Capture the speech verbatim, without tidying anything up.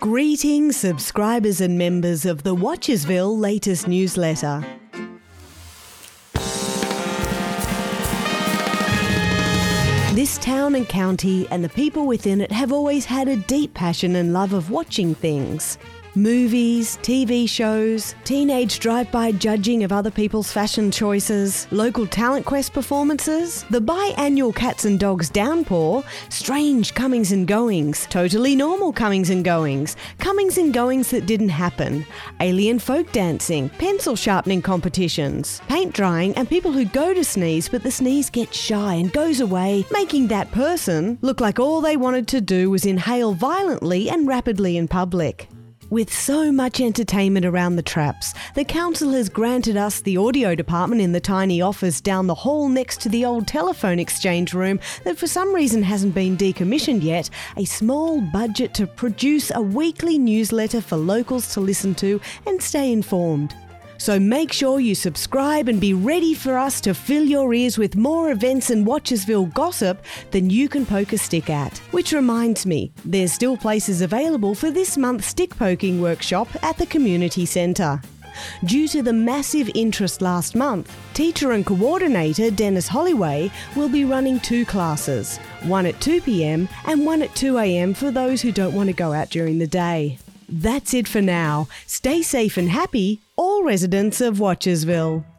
Greetings, subscribers and members of the Watchersville latest newsletter. This town and county and the people within it have always had a deep passion and love of watching things. Movies, T V shows, teenage drive-by judging of other people's fashion choices, local talent quest performances, the biannual Cats and Dogs downpour, strange comings and goings, totally normal comings and goings, comings and goings that didn't happen, alien folk dancing, pencil sharpening competitions, paint drying, and people who go to sneeze but the sneeze gets shy and goes away, making that person look like all they wanted to do was inhale violently and rapidly in public. With so much entertainment around the traps, the council has granted us the audio department in the tiny office down the hall next to the old telephone exchange room that for some reason hasn't been decommissioned yet, a small budget to produce a weekly newsletter for locals to listen to and stay informed. So make sure you subscribe and be ready for us to fill your ears with more events and Watchersville gossip than you can poke a stick at. Which reminds me, there's still places available for this month's stick poking workshop at the community centre. Due to the massive interest last month, teacher and coordinator Dennis Holloway will be running two classes, one at two p.m. and one at two a.m. for those who don't want to go out during the day. That's it for now. Stay safe and happy, all residents of Watchersville.